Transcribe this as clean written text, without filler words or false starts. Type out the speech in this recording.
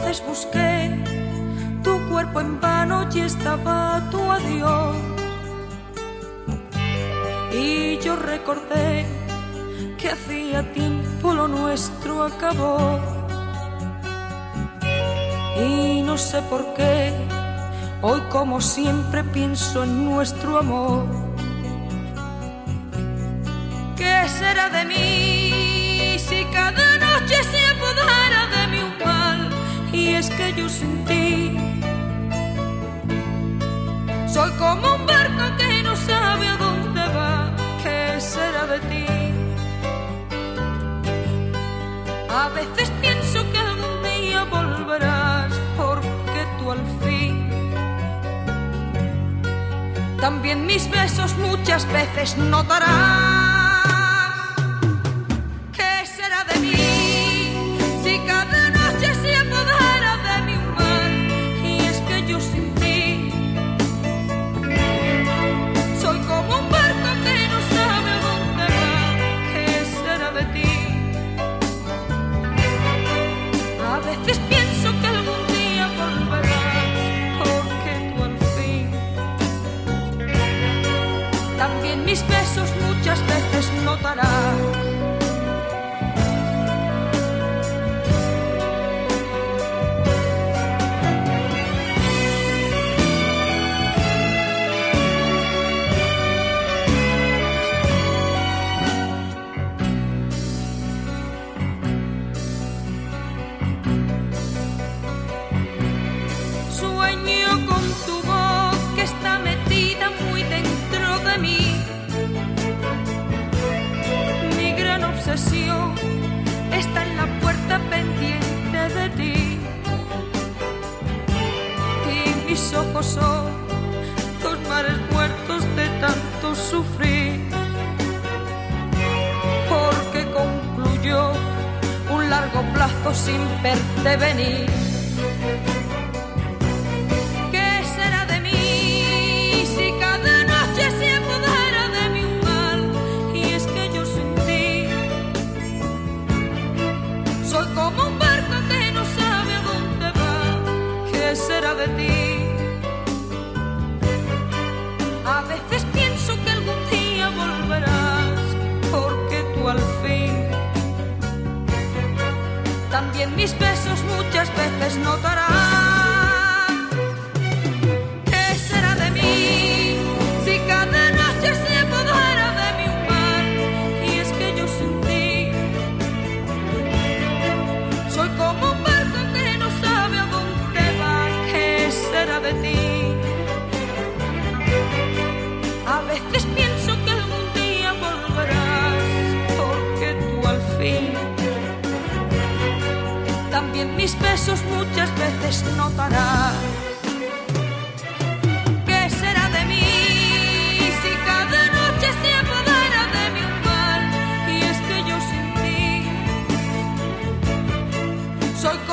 veces busqué tu cuerpo en vano y estaba tu adiós. Y yo recordé que hacía tiempo lo nuestro acabó. Y no sé por qué, hoy como siempre pienso en nuestro amor. ¿Qué será de mí si cada noche se apodera de mí un mal? Y es que yo sin ti soy como un barco que no sabe a dónde va. ¿Qué será de ti? A veces pienso que algún día volverás, porque tú al fin también mis besos muchas veces notarás. ¿Qué será de mí si cada noche se apodera de mí un mal? Y es que yo sin ti soy como un barco que no sabe a dónde va. ¿Qué será de ti? A veces pienso que algún día volverás, porque tú al fin también mis besos muchas veces notarás. Sueño con tu voz que está metida muy dentro de mí. Mi gran obsesión está en la puerta pendiente de ti. Y mis ojos son dos mares muertos de tanto sufrir. Porque concluyó un largo plazo sin verte venir. Soy como un barco que no sabe a dónde va. ¿Qué será de ti? A veces pienso que algún día volverás, porque tú al fin también mis besos muchas veces notarás. ¿Qué será de mí si cada noche se apodera de mí un mal? Y es que yo sin ti soy como un barco que no sabe a dónde va. ¿Qué será de ti? A veces pienso que algún día volverás, porque tú al fin también mis besos muchas veces notarás. ¿Qué será de mí si cada noche se apodera de mí un mal? Y es que yo sin ti soy